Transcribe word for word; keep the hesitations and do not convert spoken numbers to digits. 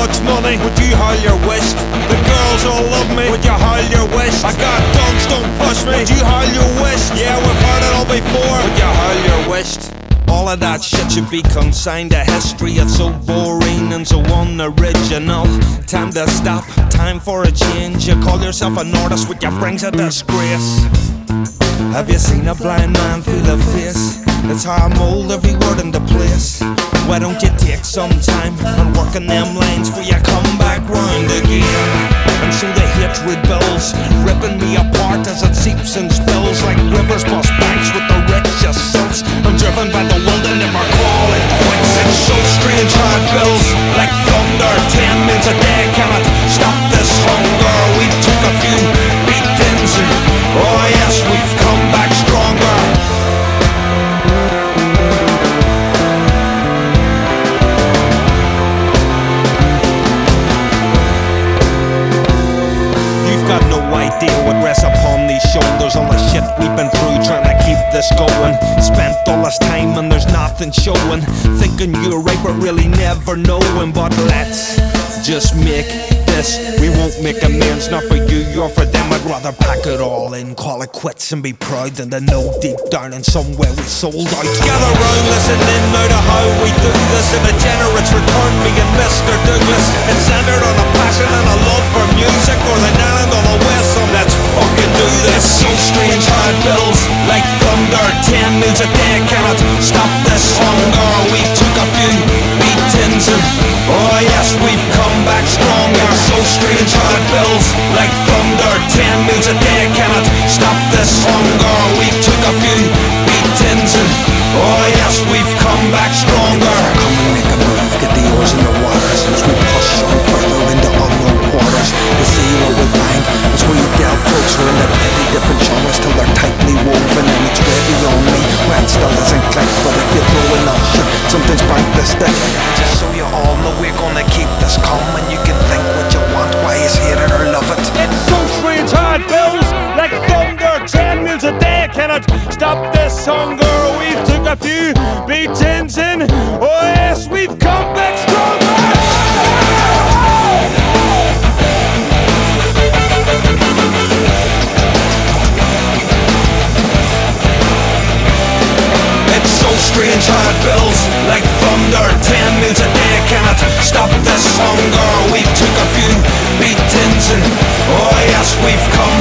much money? Would you haul your wish? The girls all love me. Would you haul your wish? I got dogs, don't push me. Would you haul your wish? Yeah, we've heard it all before. Would you haul your wish? All of that shit should be consigned to history. It's so boring and so unoriginal. Time to stop, time for a change. You call yourself an artist, what you bring's a disgrace. Have you seen a blind man feel a face? It's how I mold every word into place. Why don't you take some time and work on them lines before you come back round again? And so the hatred builds, ripping me apart as it seeps and spills like rivers past banks with the richest silts. I'm driven by the will to never call it quits. It's so strange how it builds like thunder. Ten minutes a day cannot stop this hunger. We took a few beatings and oh yes, we've come back stronger. Got no idea what rests upon these shoulders. All the shit we've been through trying to keep this going. Spent all this time and there's nothing showing. Thinking you're right but really never knowing. But let's just make this. We won't make amends, not for you or for them. I'd rather pack it all in, call it quits and be proud than to know deep down in somewhere we sold out. Gather round, listen in now to how we do this. In a generate's return, me and Mister Douglas. It's centered on a passion and a love for music. Northern Ireland on the west, so let's fucking do this. So strange how it builds like thunder. Ten meals a day cannot stop this hunger. We took a few beatings and oh yes, we've come back stronger. So strange how it builds like thunder. Ten meals a day cannot stop this hunger. We took a few beatings and oh yes, we've come back stronger. Come and make a move, get the oars in the waters as we push on further into unknown quarters. To see what we find as we delve closer into many different genres till they're tightly woven and it's way beyond me. When it still doesn't click, but if you're through enough shit, something's bound to stick. Just so you all know we're gonna keep this coming. You can think what you want, why you hate it or love it. It's so strange how it builds like thunder. Ten meals a day cannot stop this hunger. We've took a few beatings and oh yes, we've come back stronger. It's so strange how it builds like thunder. Ten meals a day cannot stop this hunger. We took a few beatings and oh yes, we've come